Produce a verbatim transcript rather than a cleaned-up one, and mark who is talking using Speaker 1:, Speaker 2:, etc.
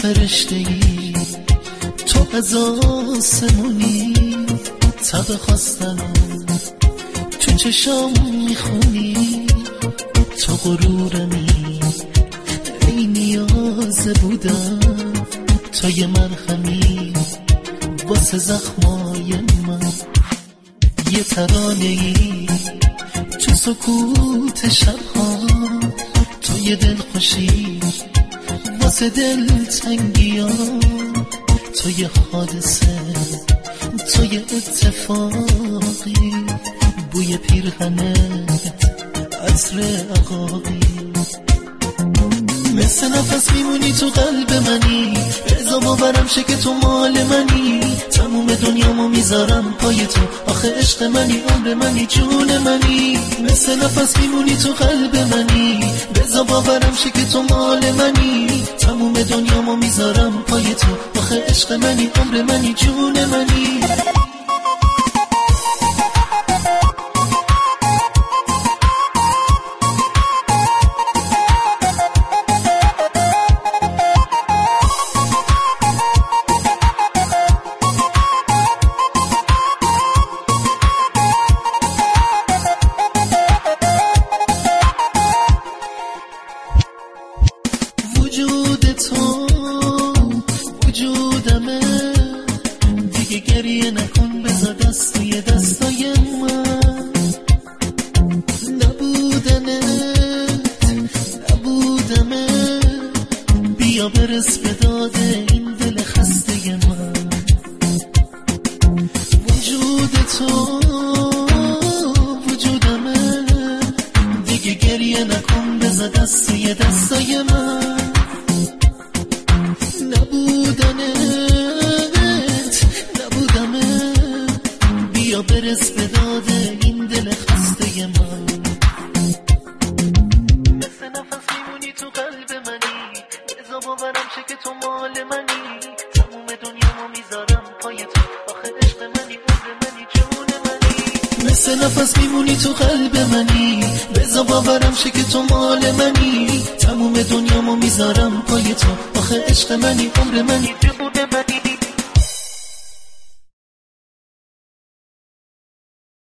Speaker 1: فرشته ای، تو از آسمونی، تب خواستنم تو چشام میخونی، تو غرورمی، ای نیاز بودم تا یه مرهمی واسه زخمای من، یه ترانه ای تو سکوت شبها، تو یه دل خوشی واسه دل تنگیان، تو یه حادثه، تو یه اتفاقی، بوی پیرهنت عطر عقاقی، مثل نفس میمونی تو قلب منی، رضا باورم شه که تو مال منی، تموم دنیامو میذارم پای تو، آخه عشق منی، عمر منی، جون منی، مثل نفس میمونی تو قلب منی، رضا باورم شه که تو مال منی، تموم دنیامو میذارم پای تو، آخه عشق منی، عمر منی، جون منی. وجود تو وجودمه، دیگه گریه نکن، بذار دست توی دستای من، نبودنت نبودمه، بیا برس به داد این دل خسته من، وجود تو وجودمه، دیگه گریه نکن، بذار دست توی دستای من، نبودنت نبودمه، بیا برس به داد این دل خسته من، مثل نفس میمونی تو قلب منی، رضا باورم شه که تو مال منی، تموم دنیامو میذارم پای تو، آخه عشق منی، عمر منی، جون منی، مثل نفس میمونی تو قلب منی، رضا باورم شه که تو مال منی، تموم دنیامو میذارم پای تو، آخه عشق منی، عمر منی، جون منی.